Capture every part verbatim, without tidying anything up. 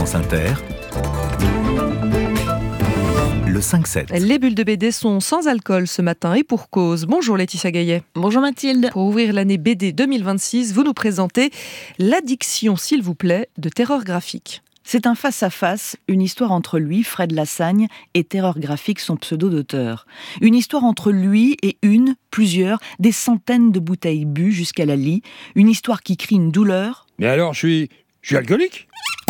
France Inter, le cinq sept. Les bulles de B D sont sans alcool ce matin et pour cause. Bonjour Laetitia Gaillet. Bonjour Mathilde. Pour ouvrir l'année B D deux mille vingt-six, vous nous présentez L'addiction, s'il vous plaît, de Terreur graphique. C'est un face-à-face, une histoire entre lui, Fred Lassagne, et Terreur graphique, son pseudo d'auteur. Une histoire entre lui et une, plusieurs, des centaines de bouteilles bues jusqu'à la lie. Une histoire qui crie une douleur. Mais alors, je suis, je suis alcoolique ?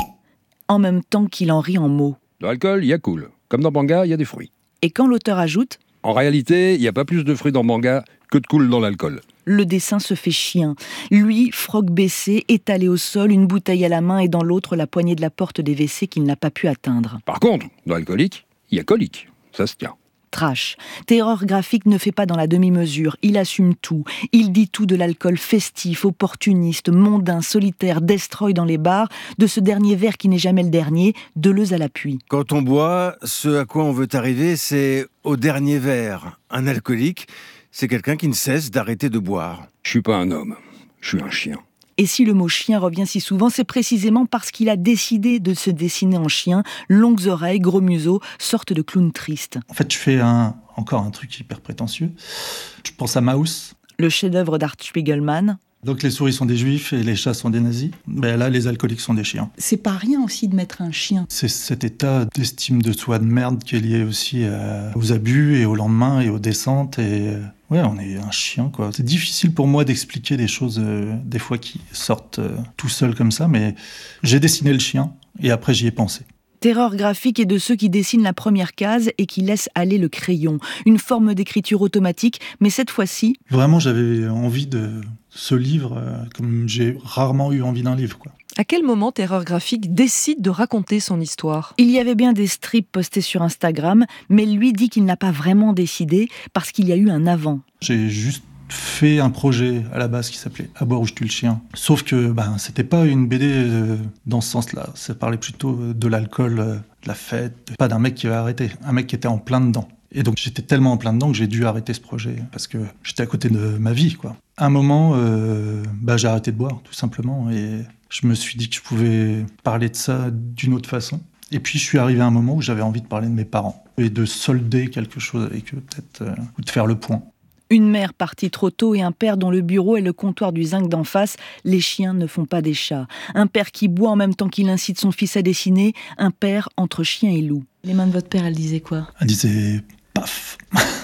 En même temps qu'il en rit en mots. Dans l'alcool, il y a cool. Comme dans Banga, il y a des fruits. Et quand l'auteur ajoute... En réalité, il n'y a pas plus de fruits dans Banga que de cool dans l'alcool. Le dessin se fait chien. Lui, froc baissé, étalé au sol, une bouteille à la main et dans l'autre la poignée de la porte des W C qu'il n'a pas pu atteindre. Par contre, dans l'alcoolique, il y a colique. Ça se tient. Trash. Terreur graphique ne fait pas dans la demi-mesure. Il assume tout. Il dit tout de l'alcool festif, opportuniste, mondain, solitaire, destroy dans les bars, de ce dernier verre qui n'est jamais le dernier, Deleuze à l'appui. Quand on boit, ce à quoi on veut arriver, c'est au dernier verre. Un alcoolique, c'est quelqu'un qui ne cesse d'arrêter de boire. Je suis pas un homme, je suis un chien. Et si le mot chien revient si souvent, c'est précisément parce qu'il a décidé de se dessiner en chien, longues oreilles, gros museau, sorte de clown triste. En fait, je fais un, encore un truc hyper prétentieux. Je pense à Maus. Le chef-d'œuvre d'Art Spiegelman. Donc les souris sont des juifs et les chats sont des nazis. Ben là, les alcooliques sont des chiens. C'est pas rien aussi de mettre un chien. C'est cet état d'estime de soi de merde qui est lié aussi euh, aux abus et au lendemain et aux descentes. Et euh, ouais, on est un chien, quoi. C'est difficile pour moi d'expliquer des choses, euh, des fois, qui sortent euh, tout seul comme ça, mais j'ai dessiné le chien et après j'y ai pensé. Terreur graphique est de ceux qui dessinent la première case et qui laissent aller le crayon. Une forme d'écriture automatique, mais cette fois-ci... Vraiment, j'avais envie de ce livre, euh, comme j'ai rarement eu envie d'un livre, quoi. À quel moment Terreur graphique décide de raconter son histoire ? Il y avait bien des strips postés sur Instagram, mais lui dit qu'il n'a pas vraiment décidé parce qu'il y a eu un avant. J'ai juste fait un projet à la base qui s'appelait « À boire ou je tue le chien ». Sauf que ben, c'était pas une B D euh, dans ce sens-là. Ça parlait plutôt de l'alcool, euh, de la fête, pas d'un mec qui va arrêter, un mec qui était en plein dedans. Et donc j'étais tellement en plein dedans que j'ai dû arrêter ce projet parce que j'étais à côté de ma vie, quoi. À un moment, euh, bah, j'ai arrêté de boire, tout simplement, et je me suis dit que je pouvais parler de ça d'une autre façon. Et puis je suis arrivé à un moment où j'avais envie de parler de mes parents et de solder quelque chose avec eux, peut-être, euh, ou de faire le point. Une mère partie trop tôt et un père dont le bureau est le comptoir du zinc d'en face. Les chiens ne font pas des chats. Un père qui boit en même temps qu'il incite son fils à dessiner. Un père entre chien et loup. Les mains de votre père, elles disaient quoi ? Elle disait paf.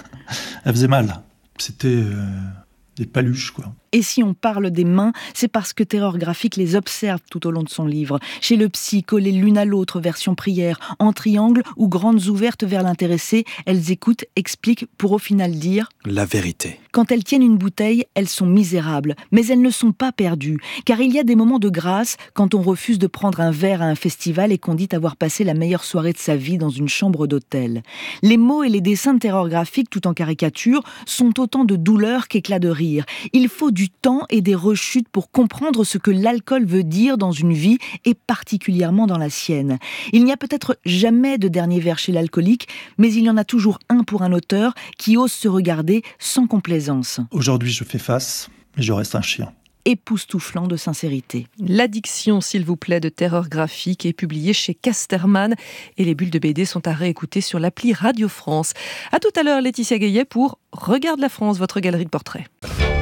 Elle faisait mal. C'était euh, des paluches, quoi. Et si on parle des mains, c'est parce que Terreur graphique les observe tout au long de son livre. Chez le psy, collées l'une à l'autre, version prière, en triangle ou grandes ouvertes vers l'intéressé, elles écoutent, expliquent, pour au final dire « La vérité ». Quand elles tiennent une bouteille, elles sont misérables, mais elles ne sont pas perdues. Car il y a des moments de grâce quand on refuse de prendre un verre à un festival et qu'on dit avoir passé la meilleure soirée de sa vie dans une chambre d'hôtel. Les mots et les dessins de Terreur graphique, tout en caricature, sont autant de douleur qu'éclats de rire. Il faut du temps et des rechutes pour comprendre ce que l'alcool veut dire dans une vie et particulièrement dans la sienne. Il n'y a peut-être jamais de dernier verre chez l'alcoolique, mais il y en a toujours un pour un auteur qui ose se regarder sans complaisance. Aujourd'hui, je fais face, mais je reste un chien. Époustouflant de sincérité. L'addiction, s'il vous plaît, de Terreur graphique est publié chez Casterman et les bulles de B D sont à réécouter sur l'appli Radio France. À tout à l'heure, Laetitia Gaillet pour Regarde la France, votre galerie de portraits.